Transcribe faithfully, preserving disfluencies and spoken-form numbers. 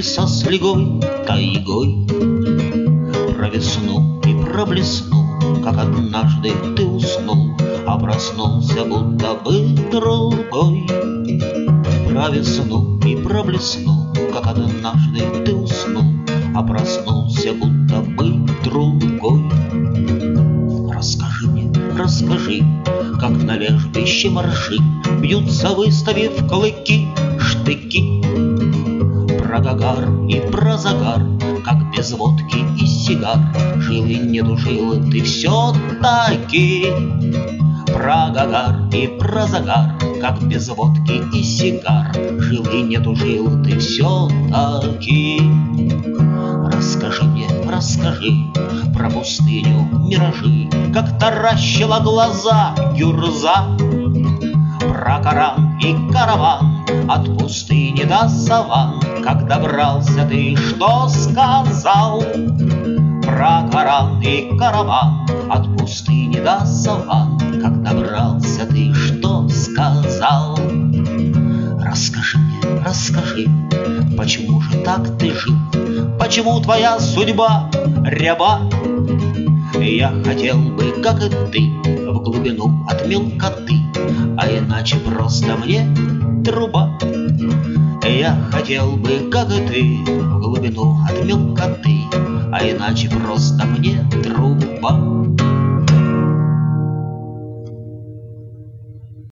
со слегой, тайгой. Про весну и про блесну, как однажды ты уснул, а проснулся будто бы другой. Про весну и про блесну, как однажды ты уснул, а проснулся будто бы другой. Расскажи мне, расскажи, как на лежбище моржи бьются, выставив клыки, штыки. Про Гагар и про загар, как без водки и сигар жил и не тужил ты все-таки. Про Гагар и про загар, как без водки и сигар жил и не тужил ты все-таки. Расскажи мне, расскажи про пустыню, миражи, как таращила глаза гюрза. Про Коран и караван от пустыни до саван, как добрался ты, что сказал? Про Коран и караван от пустыни до саван, как добрался ты, что сказал? Расскажи мне, расскажи, почему же так ты жил? Почему твоя судьба ряба? Я хотел бы, как и ты, в глубину от мелкоты, а иначе просто мне труба. Я хотел бы, как и ты, в глубину от мелкоты, а иначе просто мне труба.